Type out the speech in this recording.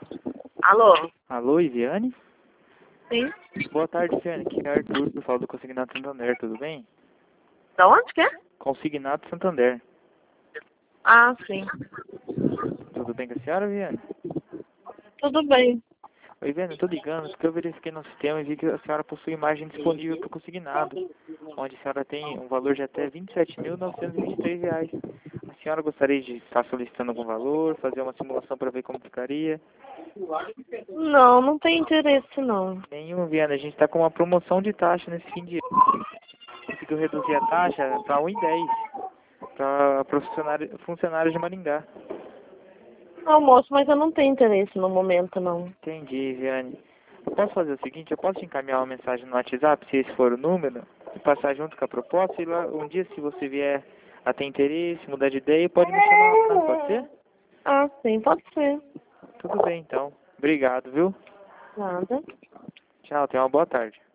Alô? Alô, Iviane? Sim? Boa tarde, Iviane. Aqui é Arthur, eu falo do Consignado Santander, tudo bem? Da onde que é? Consignado Santander. Ah, sim. Tudo bem com a senhora, Iviane? Tudo bem. Oi, Iviane, eu tô ligando porque eu verifiquei no sistema e vi que a senhora possui imagem disponível para o consignado, onde a senhora tem um valor de até R$ 27.923. A senhora gostaria de estar solicitando algum valor, fazer uma simulação para ver como ficaria? Não, não tem interesse, não. Nenhum, Iviane. A gente está com uma promoção de taxa nesse fim de ano. Conseguiu reduzir a taxa para 1,10 para funcionários de Maringá. Não, moço, mas eu não tenho interesse no momento, não. Entendi, Viane. Eu posso fazer o seguinte, eu posso te encaminhar uma mensagem no WhatsApp, se esse for o número, e passar junto com a proposta, e lá um dia, se você vier a ter interesse, mudar de ideia, pode me chamar lá, pode ser? Ah, sim, pode ser. Tudo bem, então. Obrigado, viu? Nada. Tchau, tenha uma boa tarde.